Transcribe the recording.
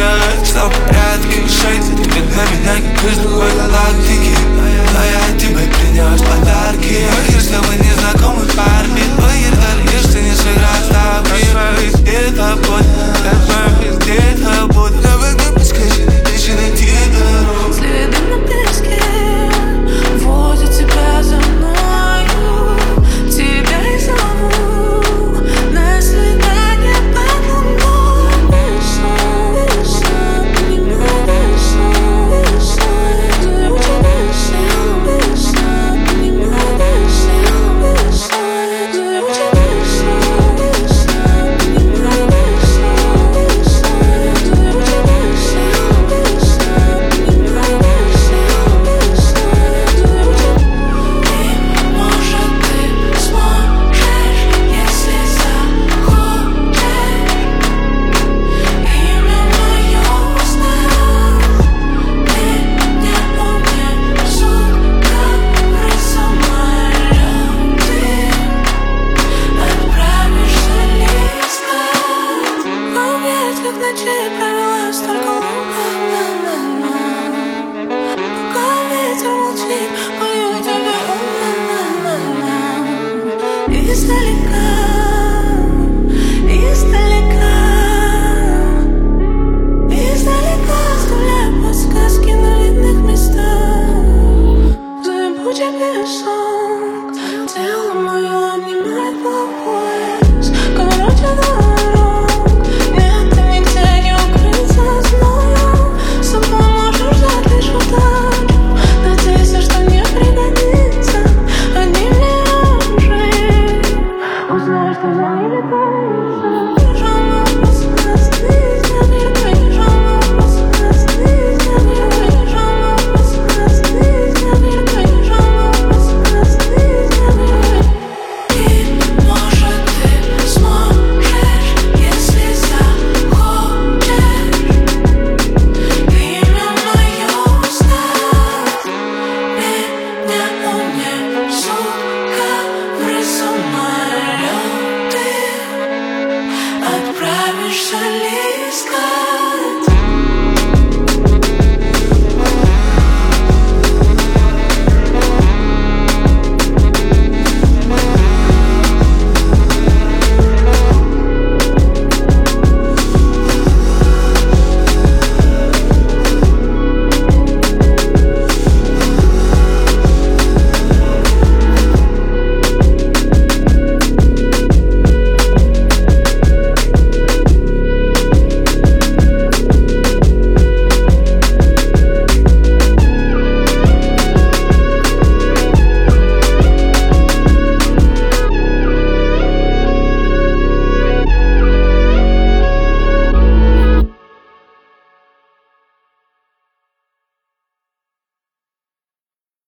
Все в порядке, шейцы, ты для меня как из другой галактики. Но я тебе принес подарки. Если вы не знакомы, парни, если не сыграть с тобой, везде это будет, везде это будет. Давай не подскажи, лишь найти дорогу. Следы на песке водят тебя за мною. Тебя и зову на свидание под луной. Весна, весна, понимаю, весна, весна. Зову тебя весна, весна, понимаю, весна, весна. Зову тебя весна, весна, понимаю, весна, весна. Зову тебя весна, весна, понимаю, весна, весна. И, может, ты сможешь, если захочешь. Имя мое узнал, меня унесут, как в самолет. Ты отправишься листать. Помнить, как в ночи провела столько лун.